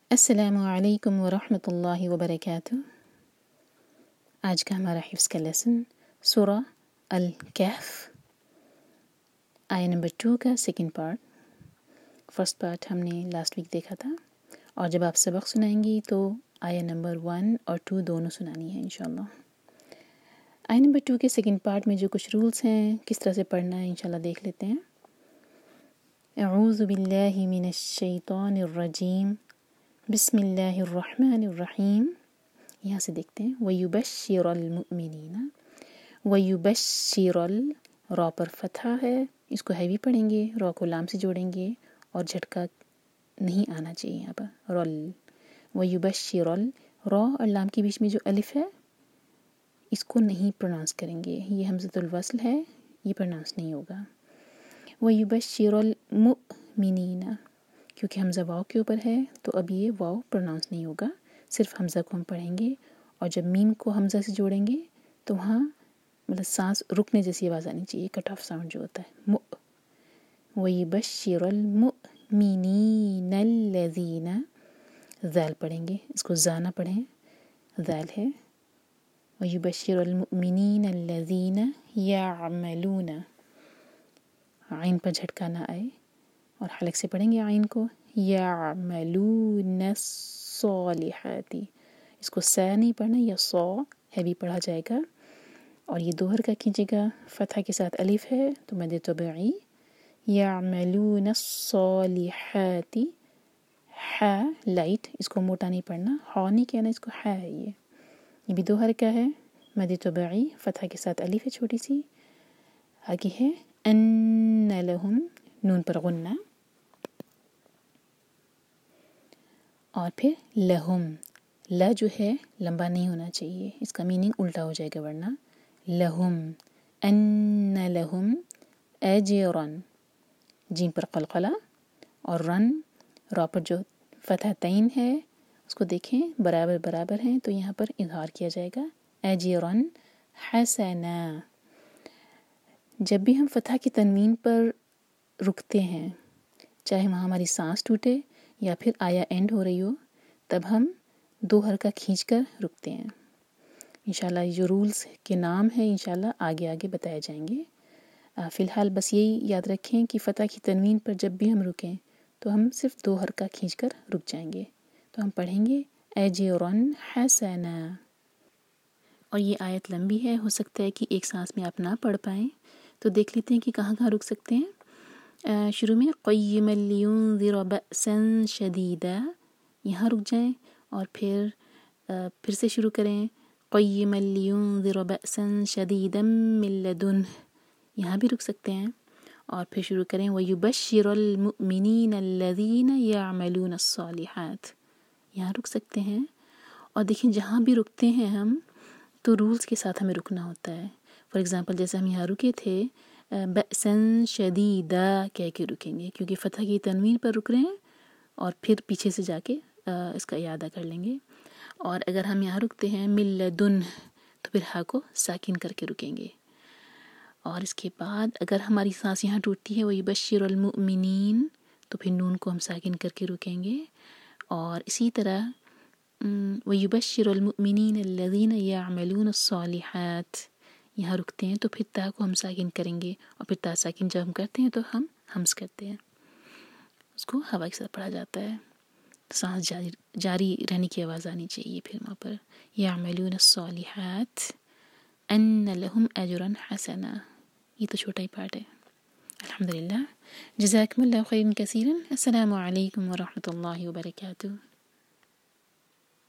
السلام علیکم ورحمۃ اللہ وبرکاتہ۔ آج کا ہمارا حفظ کا لیسن سورہ الکہف آیہ نمبر 2 کا سیکنڈ پارٹ۔ فرسٹ پارٹ ہم نے لاسٹ ویک دیکھا تھا، اور جب آپ سبق سنائیں گی تو آیہ نمبر 1 اور 2 دونوں سنانی ہے انشاءاللہ۔ آیہ نمبر 2 کے سیکنڈ پارٹ میں جو کچھ رولز ہیں کس طرح سے پڑھنا ہے انشاءاللہ دیکھ لیتے ہیں۔ اعوذ باللہ من الشیطان الرجیم، بسم اللہ الرحمن الرحیم۔ یہاں سے دیکھتے ہیں وَيُبَشِّرَ الْمُؤْمِنِينَ۔ وَيُبَشِّرَ را پر فتحہ ہے، اس کو ہیوی پڑھیں گے، را کو لام سے جوڑیں گے اور جھٹکا نہیں آنا چاہیے یہاں پر۔ رل وَيُبَشِّرَ را اور لام کے بیچ میں جو الف ہے اس کو نہیں پروناؤنس کریں گے، یہ ہمزۃ الوصل ہے، یہ پروناؤنس نہیں ہوگا۔ وَيُبَشِّرَ الْمُؤْمِنِينَ، کیونکہ حمزہ واو کے اوپر ہے تو اب یہ واو پروناؤنس نہیں ہوگا، صرف حمزہ کو ہم پڑھیں گے، اور جب میم کو حمزہ سے جوڑیں گے تو وہاں مطلب سانس رکنے جیسی آواز آنی چاہیے، کٹ آف ساؤنڈ جو ہوتا ہے۔ وَيُبَشِّرَ الْمُؤْمِنِينَ الَّذِينَ، ذال پڑھیں گے، اس کو زا نہ پڑھیں، ذال ہے۔ وَيُبَشِّرَ الْمُؤْمِنِينَ الَّذِينَ يَعْمَلُونَ، عین پر جھٹکا نہ آئے اور حلق سے پڑھیں گے عین کو، یعملون الصالحات، اس کو سا نہیں پڑھنا، یا صا ہیوی پڑھا جائے گا، اور یہ دو حرکہ کھینچے گا، فتحہ کے ساتھ الف ہے تو مد طبعی، یعملون الصالحات، ہا لائٹ، اس کو موٹا نہیں پڑھنا، ہا نہیں کہنا، اس کو ہا ہے، یہ بھی دو حرکہ ہے، مد طبعی، فتحہ کے ساتھ الف ہے چھوٹی سی، آگے ہے ان لہم، نون پر غنہ، اور پھر لہم، ل جو ہے لمبا نہیں ہونا چاہیے، اس کا میننگ الٹا ہو جائے گا ورنہ، لہم ان لہم اجرن، جیم پر قلقلہ، اور رن، را پر جو فتح تین ہے اس کو دیکھیں برابر برابر ہیں تو یہاں پر اظہار کیا جائے گا، اجرن حسنا۔ جب بھی ہم فتح کی تنوین پر رکتے ہیں، چاہے وہاں ہماری سانس ٹوٹے یا پھر آیا اینڈ ہو رہی ہو، تب ہم دو حرکہ کھینچ کر رکتے ہیں۔ انشاءاللہ یہ جو رولز کے نام ہیں انشاءاللہ آگے آگے بتائے جائیں گے۔ فی الحال بس یہی یاد رکھیں کہ فتح کی تنوین پر جب بھی ہم رکیں تو ہم صرف دو حرکہ کھینچ کر رک جائیں گے، تو ہم پڑھیں گے اجرن حسنا۔ اور یہ آیت لمبی ہے، ہو سکتا ہے کہ ایک سانس میں آپ نہ پڑھ پائیں، تو دیکھ لیتے ہیں کہ کہاں کہاں رک سکتے ہیں۔ شروع میں قیما لینذر بأسا شدیدا، یہاں رک جائیں، اور پھر سے شروع کریں قیما لینذر بأسا شدیدا من لدنہ، یہاں بھی رک سکتے ہیں، اور پھر شروع کریں وَيُبَشِّرَ الْمُؤْمِنِينَ الَّذِينَ يَعْمَلُونَ الصَّالِحَاتِ، یہاں رک سکتے ہیں۔ اور دیکھیں جہاں بھی رکتے ہیں ہم تو رولز کے ساتھ ہمیں رکنا ہوتا ہے۔ فار ایگزامپل جیسے ہم یہاں رکے تھے بأسا شدیدا کہہ کے رکیں گے، کیونکہ فتح کی تنوین پر رک رہے ہیں، اور پھر پیچھے سے جا کے اس کا اعادہ کر لیں گے۔ اور اگر ہم یہاں رکتے ہیں من لدنہ تو پھر ہا کو ساکن کر کے رکیں گے، اور اس کے بعد اگر ہماری سانس یہاں ٹوٹتی ہے وَيُبَشِّرَ الْمُؤْمِنِينَ تو پھر نون کو ہم ساکن کر کے رکیں گے، اور اسی طرح وَيُبَشِّرَ الْمُؤْمِنِينَ الَّذِينَ يَعْمَلُونَ الصَّالِحَاتِ، یہاں رکتے ہیں تو پھر تا کو ہم ساکن کریں گے، اور پھر تا ساکن جب ہم کرتے ہیں تو ہم ہمز کرتے ہیں، اس کو ہوا کے ساتھ پڑھا جاتا ہے، سانس جاری رہنے کی آواز آنی چاہیے پھر وہاں پر۔ یعملون الصالحات ان لہم اجرا حسنا، یہ تو چھوٹا ہی پارٹ ہے۔ الحمدللہ، جزاکم اللہ خیرا کثیرا، السلام علیکم ورحمۃ اللہ وبرکاتہ۔